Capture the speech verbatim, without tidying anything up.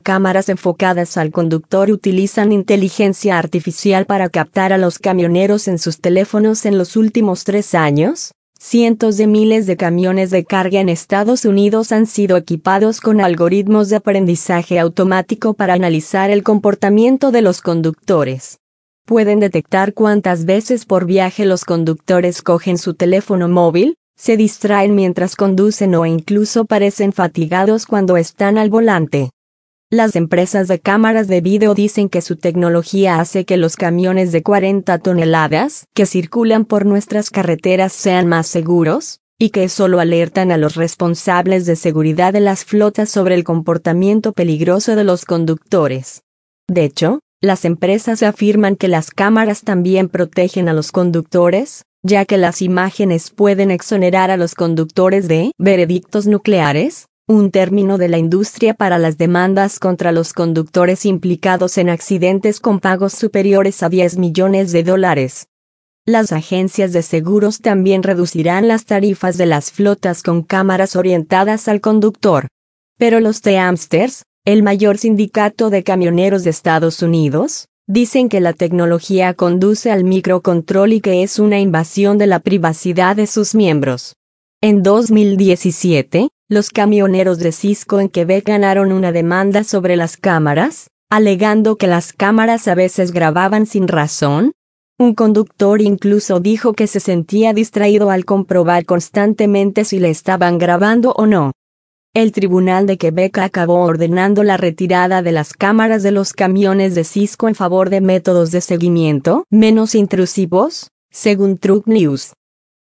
cámaras enfocadas al conductor utilizan inteligencia artificial para captar a los camioneros en sus teléfonos. En los últimos tres años, cientos de miles de camiones de carga en Estados Unidos han sido equipados con algoritmos de aprendizaje automático para analizar el comportamiento de los conductores. Pueden detectar cuántas veces por viaje los conductores cogen su teléfono móvil, se distraen mientras conducen o incluso parecen fatigados cuando están al volante. Las empresas de cámaras de video dicen que su tecnología hace que los camiones de cuarenta toneladas que circulan por nuestras carreteras sean más seguros, y que solo alertan a los responsables de seguridad de las flotas sobre el comportamiento peligroso de los conductores. De hecho, las empresas afirman que las cámaras también protegen a los conductores, ya que las imágenes pueden exonerar a los conductores de veredictos nucleares, un término de la industria para las demandas contra los conductores implicados en accidentes con pagos superiores a diez millones de dólares. Las agencias de seguros también reducirán las tarifas de las flotas con cámaras orientadas al conductor. Pero los Teamsters, el mayor sindicato de camioneros de Estados Unidos, dicen que la tecnología conduce al microcontrol y que es una invasión de la privacidad de sus miembros. En dos mil diecisiete, los camioneros de Cisco en Quebec ganaron una demanda sobre las cámaras, alegando que las cámaras a veces grababan sin razón. Un conductor incluso dijo que se sentía distraído al comprobar constantemente si le estaban grabando o no. El Tribunal de Quebec acabó ordenando la retirada de las cámaras de los camiones de Cisco en favor de métodos de seguimiento menos intrusivos, según Truck News.